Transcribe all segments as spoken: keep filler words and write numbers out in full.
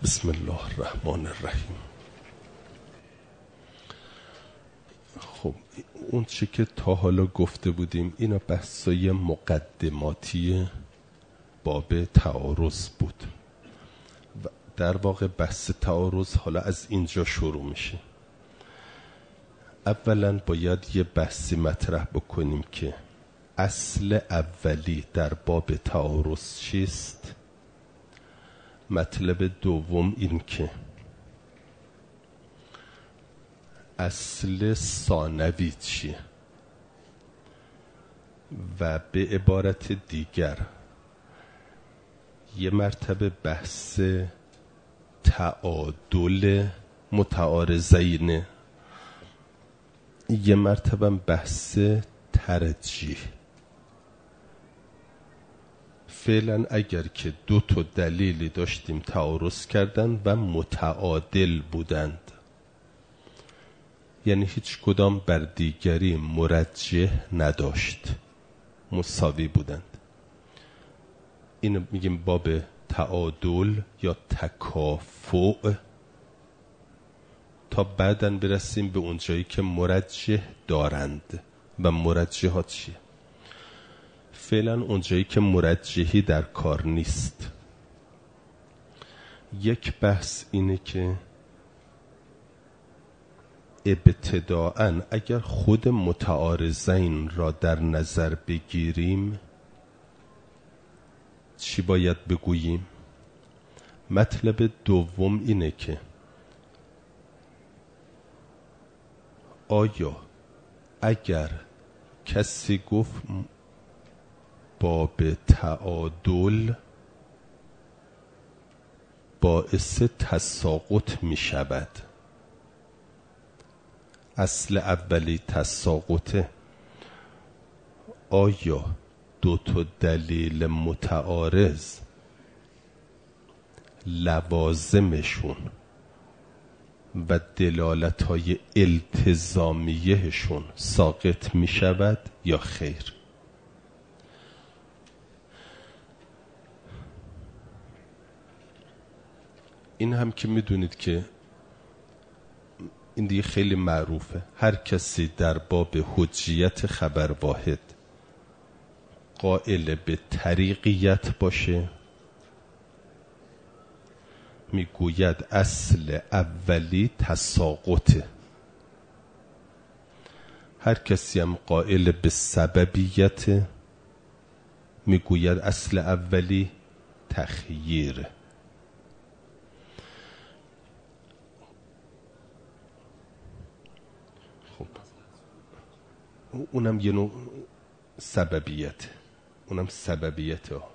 بسم الله الرحمن الرحیم. خب اون چی که تا حالا گفته بودیم اینا بحثای مقدماتی باب تعارض بود و در واقع بحث تعارض حالا از اینجا شروع میشه. اولا باید یه بحثی مطرح بکنیم که اصل اولی در باب تعارض چیست. مطلب دوم این که اصل ثانوی چیه و به عبارت دیگر یه مرتبه بحث تعادل متعارضین، یه مرتبه بحث ترجیح. فعلا اگر که دو تا دلیلی داشتیم تعارض کردن و متعادل بودند، یعنی هیچ کدام بر دیگری مرجح نداشت، مساوی بودند، اینو میگیم باب تعادل یا تکافؤ، تا بعداً برسیم به اونجایی که مرجح دارند. و مرجحات چیه؟ فعلا اونجایی که مرجحی در کار نیست. یک بحث اینه که ابتداءً اگر خود متعارضین را در نظر بگیریم چی باید بگوییم؟ مطلب دوم اینه که آیا اگر کسی گفت باب تعادل باعث تساقط می شود، اصل اولی تساقطه، آیا دو تا دلیل متعارض لوازمشون و دلالت‌های التزامیهشون ساقط می شود یا خیر؟ این هم که می دونید که این دیگه خیلی معروفه، هر کسی در باب حجیت خبر واحد قائل به طریقیت باشه میگوید اصل اولی تساقطه. هر کسی هم قائل به سببیت میگوید اصل اولی تخییره. خب اونم یه نوع سببیت، اونم سببیت ها.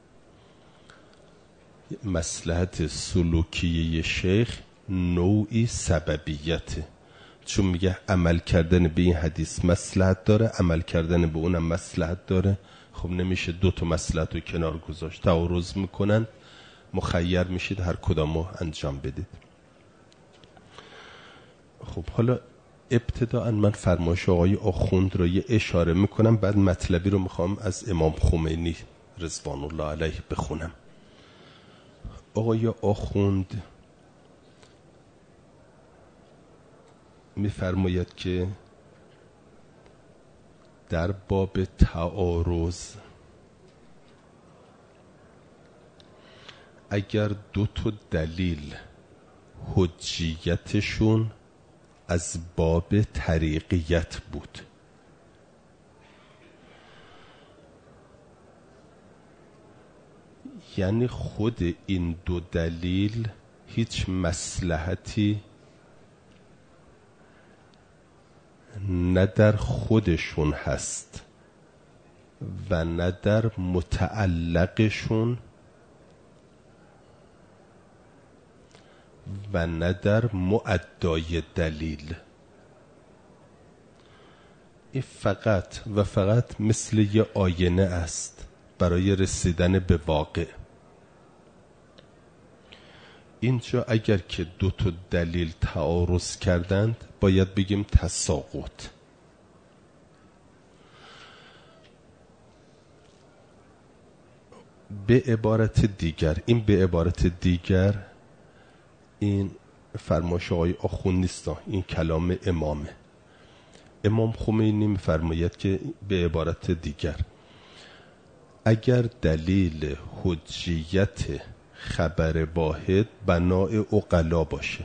مصلحت سلوکی شیخ نوعی سببیته، چون میگه عمل کردن به این حدیث مصلحت داره، عمل کردن به اونم مصلحت داره. خب نمیشه دو تا مصلحت رو کنار گذاشت، تعارض میکنن، مخیر میشید هر کدامو انجام بدید. خب حالا ابتداءً من فرمایش آقای آخوند رو یه اشاره میکنم، بعد مطلبی رو میخوام از امام خمینی رضوان الله علیه بخونم. آقای آخوند میفرماید که در باب تعارض اگر دو تا دلیل حجیتشون از باب طریقیت بود، یعنی خود این دو دلیل هیچ مصلحتی نه در خودشون هست و نه در متعلقشون و نه در مؤدای دلیل. این فقط و فقط مثل یه آینه است برای رسیدن به واقع. اینجا اگر که دو تا دلیل تعارض کردند باید بگیم تساقط. به عبارت دیگر، این به عبارت دیگر این فرمایش آقای آخوند نیست، این کلام امامه. امام خمینی میفرماید که به عبارت دیگر اگر دلیل حجیت خبر واحد بناء عقلا باشه،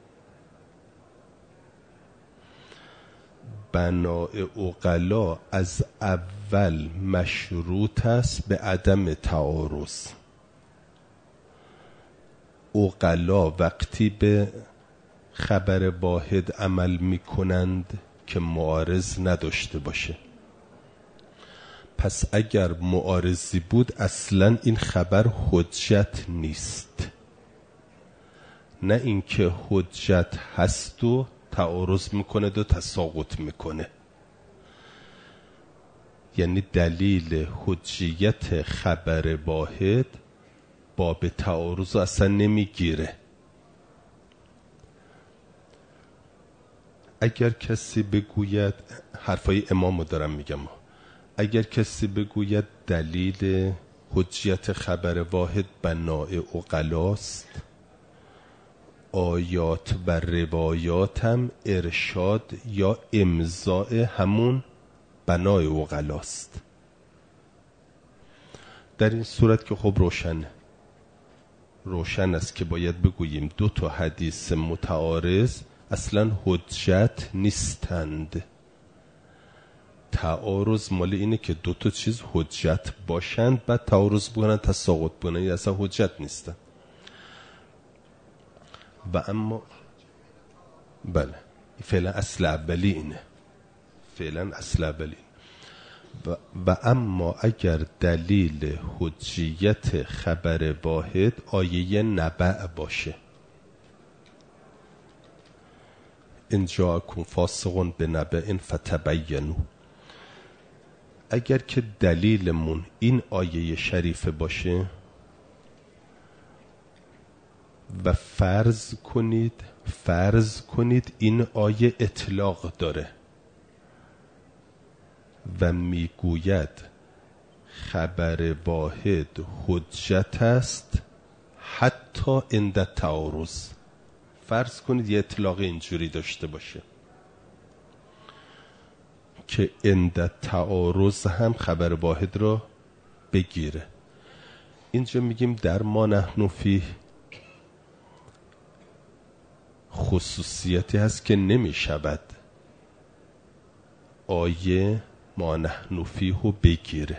بناء عقلا از اول مشروط است به عدم تعارض. عقلا وقتی به خبر واحد عمل می کنند که معارض نداشته باشه. پس اگر معارضی بود اصلا این خبر حجت نیست، نه اینکه حجت هست و تعارض میکنه و تساقط میکنه. یعنی دلیل حجیت خبر واحد باب تعارض اصلا نمیگیره. اگر کسی بگوید، حرفای امامو دارم میگم، اگر کسی بگوید دلیل حجیت خبر واحد بناء عقلاست، آیات و روایات هم ارشاد یا امضاء همون بناء عقلاست. در این صورت که خب روشنه، روشن است که باید بگوییم دو تا حدیث متعارض اصلا حجت نیستند. تعارض مال اینه که دو تا چیز حجت باشند بعد تعارض بکنن تساقط بکنن، این اصلا حجت نیستن. و اما بله فعلا اصل اولی اینه، فعلا اصل اولی و, و اما اگر دلیل حجیت خبر واحد آیه نبع باشه، ان جاءکم فاسق بنبأ فتبینوا، اگر که دلیلمون این آیه شریفه باشه و فرض کنید فرض کنید این آیه اطلاق داره و میگوید خبر واحد حجت است حتی عند تعارض، فرض کنید یه اطلاق اینجوری داشته باشه که عند تعارض هم خبر واحد را بگیره. اینجا میگیم در ما نحن فیه خصوصیتی هست که نمی شود آیه ما نحن فیه رو بگیره،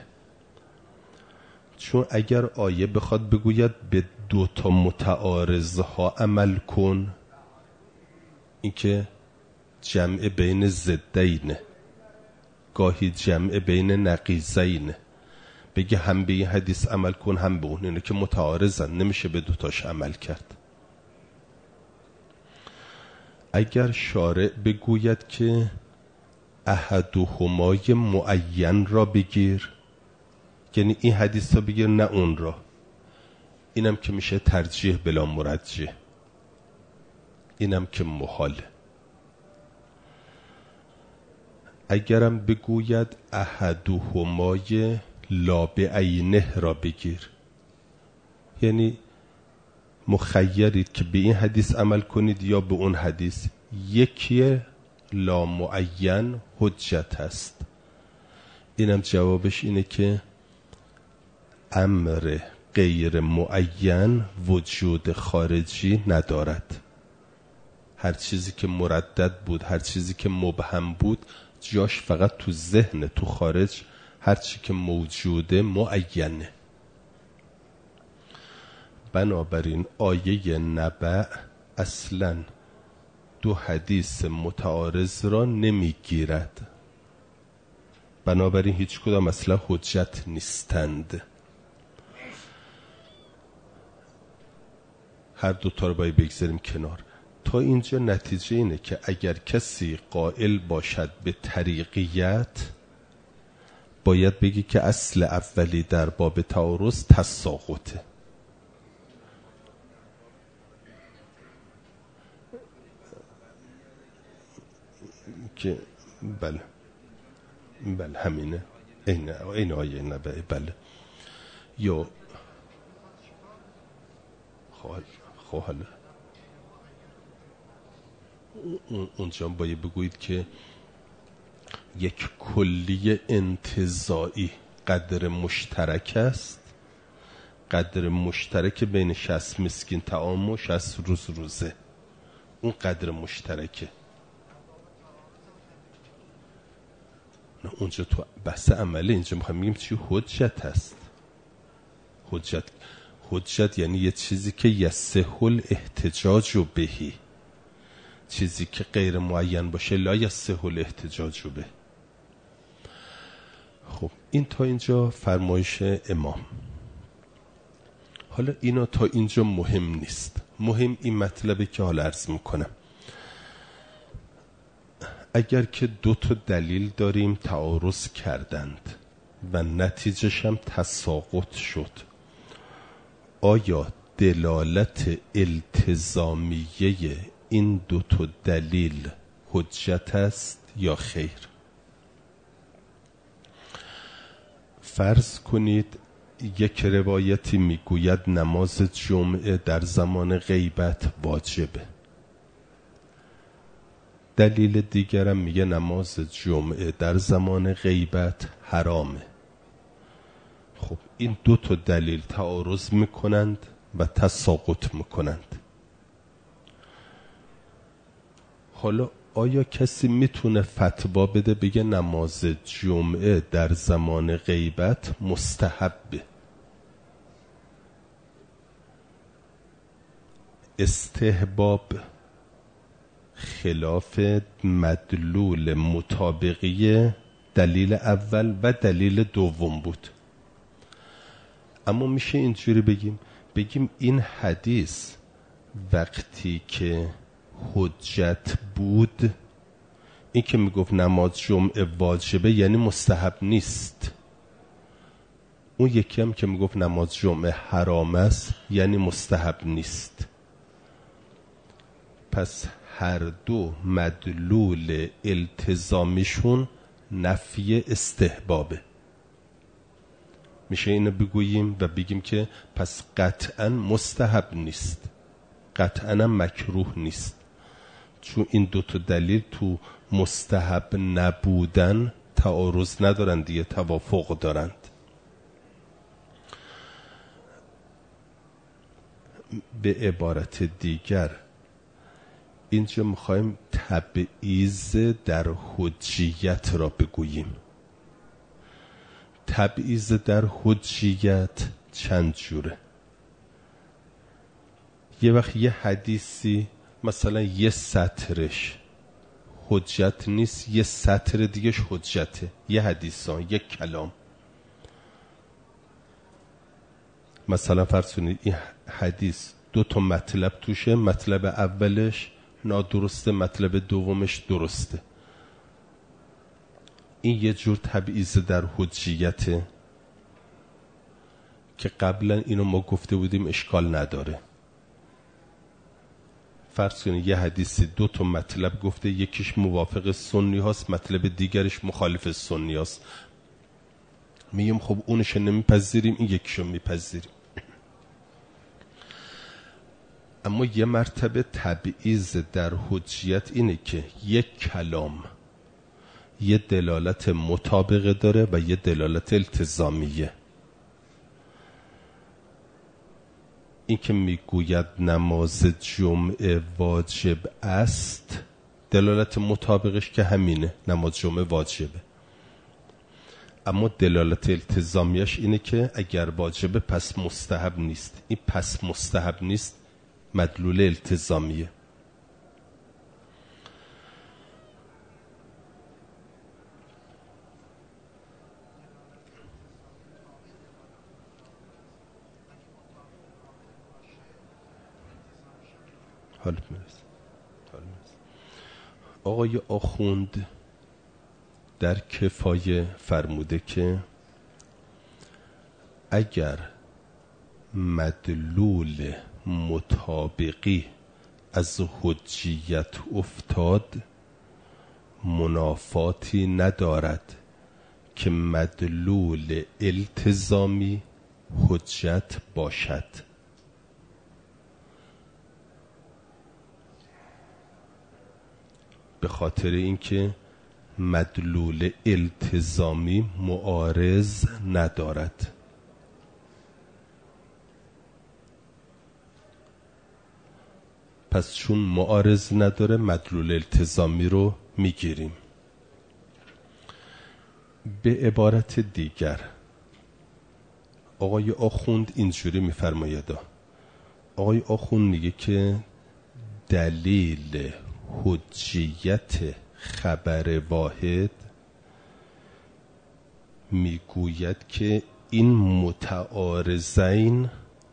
چون اگر آیه بخواد بگوید به دو تا متعارض ها عمل کن، این که جمع بین ضدینه، گاهی جمع بین نقیضینه، بگه هم به این حدیث عمل کن هم به اون، اینه که متعارضن، نمیشه به دوتاش عمل کرد. اگر شارع بگوید که احدهما معین را بگیر، یعنی این حدیث را بگیر نه اون را، اینم که میشه ترجیح بلا مرجح، اینم که محاله. اگرم بگوید احدهما لا بعینه را بگیر، یعنی مخیرید که به این حدیث عمل کنید یا به اون حدیث، یکی لا معین حجت هست. اینم جوابش اینه که امر غیر معین وجود خارجی ندارد. هر چیزی که مردد بود، هر چیزی که مبهم بود، جاش فقط تو ذهن، تو خارج هر چی که موجوده معینه. بنابراین آیه نبع اصلا دو حدیث متعارض را نمیگیرد، بنابراین هیچ کدام اصلا حجت نیستند. هر دوتا رو باید بگذاریم کنار. تا اینجا نتیجه اینه که اگر کسی قائل باشد به طریقیت، باید بگی که اصل اولی در باب تعارض تساقطه. که بله بله همینه، این این آیه نبعه. بله یا خواهل خواهل اونجا باید بگویید که یک کلی انتزاعی قدر مشترک است، قدر مشترک بین شصت مسکین طعام و شصت روز روزه، اون قدر مشترکه. نه اونجا تو بحث عمله، اینجا میخوایم بگیم چی حجت هست. حجت حجت یعنی یه چیزی که یصح الاحتجاج بهی، چیزی که غیر معین باشه لا یصح الاحتجاج به. خب این تا اینجا فرمایش امام. حالا اینا تا اینجا مهم نیست، مهم این مطلبی که حالا عرض میکنم. اگر که دو تا دلیل داریم تعارض کردند و نتیجهش هم تساقط شد، آیا دلالت التزامیه این دو تا دلیل حجت است یا خیر؟ فرض کنید یک روایتی میگوید نماز جمعه در زمان غیبت واجبه، دلیل دیگرم میگه نماز جمعه در زمان غیبت حرامه. خب این دو تا دلیل تعارض میکنند و تساقط میکنند. حالا آیا کسی میتونه فتوا بده بگه نماز جمعه در زمان غیبت مستحبه؟ استحباب خلاف مدلول مطابقی دلیل اول و دلیل دوم بود. اما میشه اینجوری بگیم بگیم این حدیث وقتی که حجت بود، این که میگفت نماز جمعه واجبه یعنی مستحب نیست، اون یکی هم که میگفت نماز جمعه حرام است یعنی مستحب نیست. پس هر دو مدلول التزامیشون نفی استحبابه. میشه اینو بگوییم و بگیم که پس قطعا مستحب نیست، قطعا هم مکروه نیست، چون این دو تا دلیل تو مستحب نبودن تعارض ندارند دیگه، توافق دارند. به عبارت دیگر اینجا میخوایم تبعیض در حجیت را بگوییم. تبعیض در حجیت چند جوره. یه وقت یه حدیثی مثلا یه سطرش حجت نیست، یه سطر دیگهش حجته، یه حدیثان یک کلام. مثلا فرض کنید این حدیث دو تا مطلب توشه، مطلب اولش نادرسته، مطلب دومش درسته. این یه جور تبعیض در حجیته که قبلا اینو ما گفته بودیم اشکال نداره. فرض کنید یه حدیثی دو تا مطلب گفته، یکیش موافق سنی هاست، مطلب دیگرش مخالف سنی هاست. میگیم خب اونش نمیپذیریم، این یکیشو میپذیریم. اما یه مرتبه تبعیض در حجیت اینه که یک کلام یه دلالت مطابقه داره و یه دلالت التزامیه. این که میگوید نماز جمعه واجب است، دلالت مطابقش که همینه، نماز جمعه واجبه. اما دلالت التزامیش اینه که اگر واجبه پس مستحب نیست. این پس مستحب نیست مدلول التزامیه. حالا میرسه. آقای آخوند در کفایه فرموده که اگر مدلول مطابقی از حجیت افتاد، منافاتی ندارد که مدلول التزامی حجت باشد. به خاطر اینکه مدلول التزامی معارض ندارد. پس چون معارض نداره مدلول التزامی رو میگیریم. به عبارت دیگر آقای آخوند اینجوری میفرماید، آقای آخوند میگه که دلیل حجیت خبر واحد میگوید که این متعارضین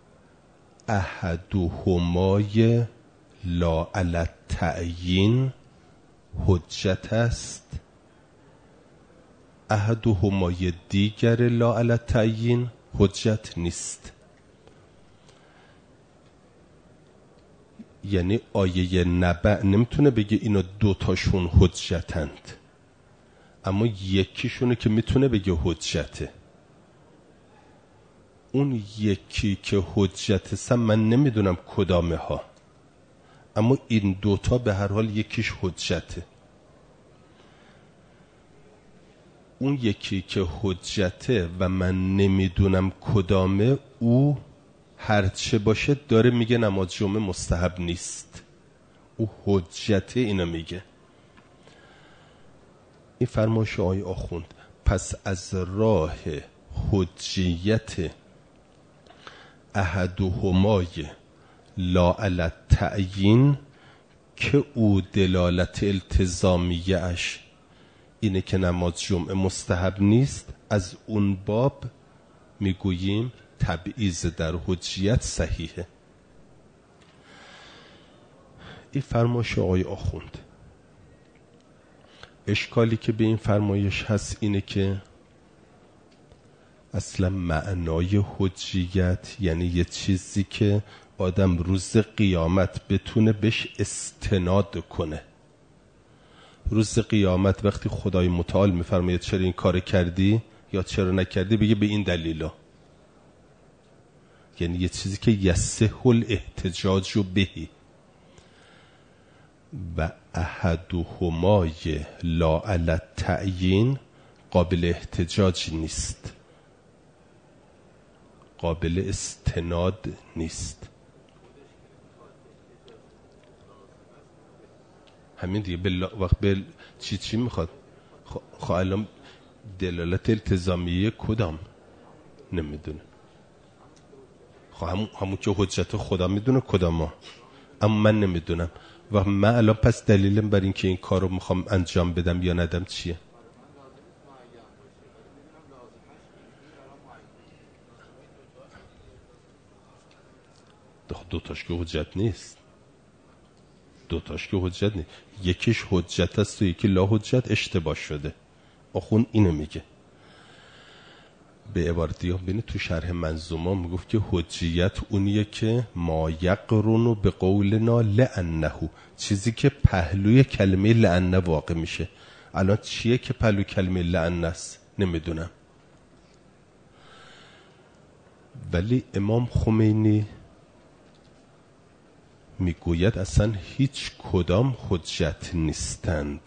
احدهمای لا علی التعیین حجت است، احدهمای دیگر لا علی التعیین حجت نیست. یعنی آیه نبأ نمیتونه بگه اینا دوتاشون حجتند، اما یکیشونه که میتونه بگه حجته. اون یکی که حجت است من نمیدونم کدامه ها، اما این دوتا به هر حال یکیش حجته. اون یکی که حجته و من نمیدونم کدامه، او هرچه باشه داره میگه نماز جمعه مستحب نیست، او حجته اینو میگه. این فرمایش آقای آخوند. پس از راه حجیت احدهمای لا علی التعیین که او دلالت التزامیه اش اینه که نماز جمعه مستحب نیست، از اون باب میگوییم تبعیض در حجیت صحیحه. این فرمایش آقای آخوند. اشکالی که به این فرمایش هست اینه که اصلا معنای حجیت یعنی یه چیزی که آدم روز قیامت بتونه بهش استناد کنه. روز قیامت وقتی خدای متعال میفرماید چرا این کار کردی یا چرا نکردی، بگه به این دلیلا. یعنی یه چیزی که یصح الاحتجاج بهی. و احدهمای لا علی التعیین قابل احتجاج نیست، قابل استناد نیست. همین دیگه. بل... وقت بل... چی چی میخواد؟ خب الان دلالت التزامیه کدام نمیدونه. خب همون همون که حجت خدا میدونه کدام ما، اما من نمیدونم. و من الان پس دلیلم بر این که این کار رو میخوام انجام بدم یا ندم چیه؟ دوتاش که حجت نیست، دوتاش که حجت نیست. یکیش حجت است و یکی لا حجت. اشتباه شده. آخون اینو میگه. به عبارت دیگه ببینید تو شرح منظومه میگفت که حجیت اونیه که ما یقرن به قولنا لانه، چیزی که پهلوی کلمه لانه واقع میشه. الان چیه که پهلوی کلمه لانه است؟ نمیدونم. ولی امام خمینی میگوید اصلا هیچ کدام حجت نیستند.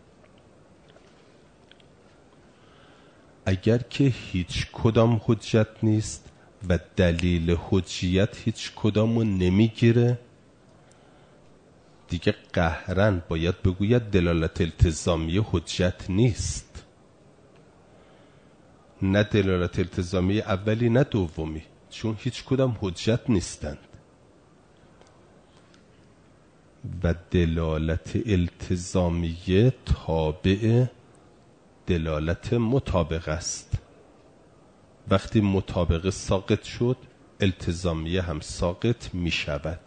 اگر که هیچ کدام حجت نیست و دلیل حجیت هیچ کدامو نمیگیره، دیگه قهرن باید بگوید دلالت التزامی حجت نیست. نه دلالت التزامی اولی نه دومی، چون هیچ کدام حجت نیستند. و دلالت التزامیه تابع دلالت مطابق است. وقتی مطابق ساقط شد التزامیه هم ساقط می شود.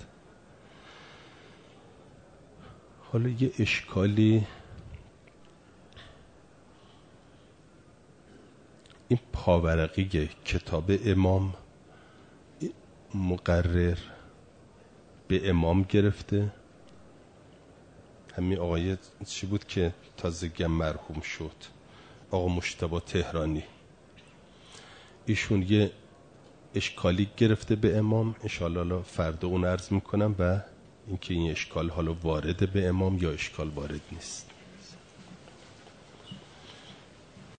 حالا یه اشکالی، این پاورقی کتاب امام مقرر به امام گرفته، همین آقای چی بود که تازگی مرحوم شد، آقا مجتبی تهرانی، ایشون یه اشکالی گرفته به امام. انشاءالله فردا اون عرض میکنم و اینکه این اشکال حالا وارد به امام یا اشکال وارد نیست.